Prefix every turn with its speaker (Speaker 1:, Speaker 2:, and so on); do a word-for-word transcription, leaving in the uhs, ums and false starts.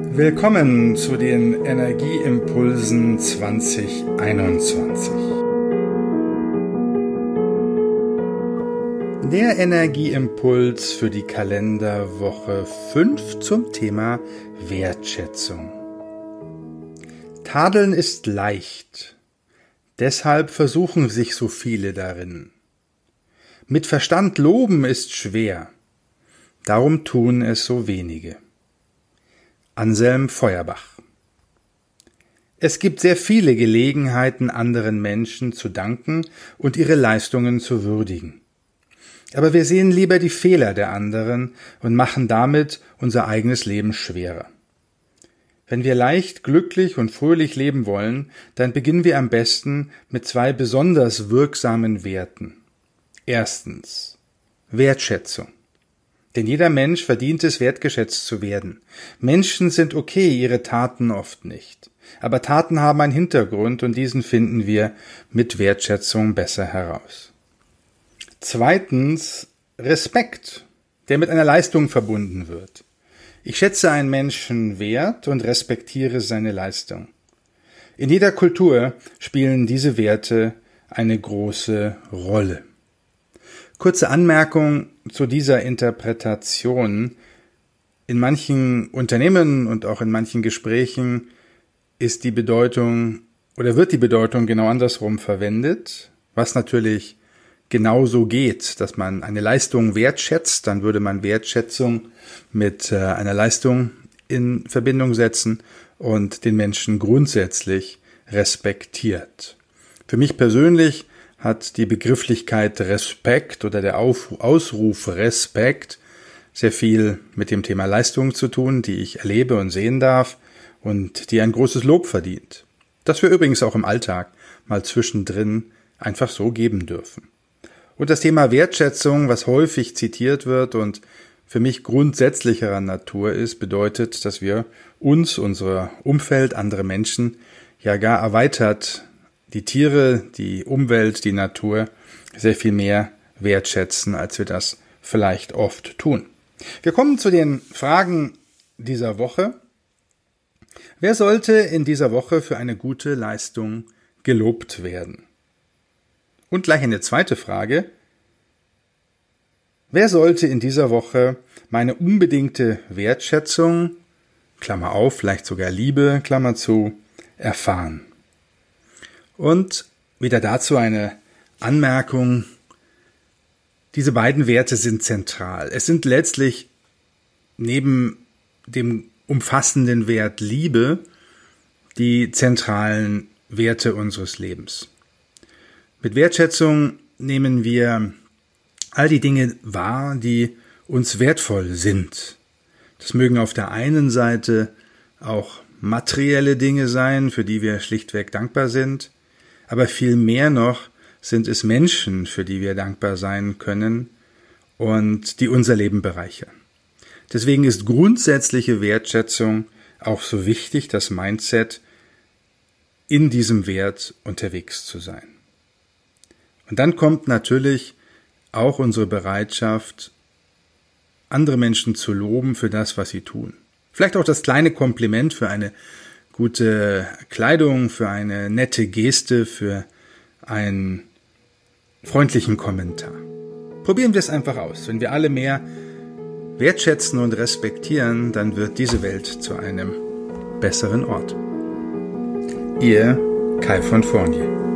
Speaker 1: Willkommen zu den Energieimpulsen zwanzig einundzwanzig. Der Energieimpuls für die Kalenderwoche fünf zum Thema Wertschätzung. Tadeln ist leicht, deshalb versuchen sich so viele darin. Mit Verstand loben ist schwer, darum tun es so wenige. Anselm Feuerbach. Es gibt sehr viele Gelegenheiten, anderen Menschen zu danken und ihre Leistungen zu würdigen. Aber wir sehen lieber die Fehler der anderen und machen damit unser eigenes Leben schwerer. Wenn wir leicht, glücklich und fröhlich leben wollen, dann beginnen wir am besten mit zwei besonders wirksamen Werten. Erstens Wertschätzung. Denn jeder Mensch verdient es, wertgeschätzt zu werden. Menschen sind okay, ihre Taten oft nicht. Aber Taten haben einen Hintergrund und diesen finden wir mit Wertschätzung besser heraus. Zweitens Respekt, der mit einer Leistung verbunden wird. Ich schätze einen Menschen wert und respektiere seine Leistung. In jeder Kultur spielen diese Werte eine große Rolle. Kurze Anmerkung zu dieser Interpretation. In manchen Unternehmen und auch in manchen Gesprächen ist die Bedeutung oder wird die Bedeutung genau andersrum verwendet, was natürlich genauso geht, dass man eine Leistung wertschätzt, dann würde man Wertschätzung mit einer Leistung in Verbindung setzen und den Menschen grundsätzlich respektiert. Für mich persönlich hat die Begrifflichkeit Respekt oder der Ausruf Respekt sehr viel mit dem Thema Leistung zu tun, die ich erlebe und sehen darf und die ein großes Lob verdient. Das wir übrigens auch im Alltag mal zwischendrin einfach so geben dürfen. Und das Thema Wertschätzung, was häufig zitiert wird und für mich grundsätzlicherer Natur ist, bedeutet, dass wir uns, unser Umfeld, andere Menschen ja gar erweitert die Tiere, die Umwelt, die Natur sehr viel mehr wertschätzen, als wir das vielleicht oft tun. Wir kommen zu den Fragen dieser Woche. Wer sollte in dieser Woche für eine gute Leistung gelobt werden? Und gleich eine zweite Frage. Wer sollte in dieser Woche meine unbedingte Wertschätzung, Klammer auf, vielleicht sogar Liebe, Klammer zu, erfahren? Und wieder dazu eine Anmerkung. Diese beiden Werte sind zentral. Es sind letztlich neben dem umfassenden Wert Liebe die zentralen Werte unseres Lebens. Mit Wertschätzung nehmen wir all die Dinge wahr, die uns wertvoll sind. Das mögen auf der einen Seite auch materielle Dinge sein, für die wir schlichtweg dankbar sind. Aber viel mehr noch sind es Menschen, für die wir dankbar sein können und die unser Leben bereichern. Deswegen ist grundsätzliche Wertschätzung auch so wichtig, das Mindset in diesem Wert unterwegs zu sein. Und dann kommt natürlich auch unsere Bereitschaft, andere Menschen zu loben für das, was sie tun. Vielleicht auch das kleine Kompliment für eine gute Kleidung, für eine nette Geste, für einen freundlichen Kommentar. Probieren wir es einfach aus. Wenn wir alle mehr wertschätzen und respektieren, dann wird diese Welt zu einem besseren Ort. Ihr Kai von Fournier.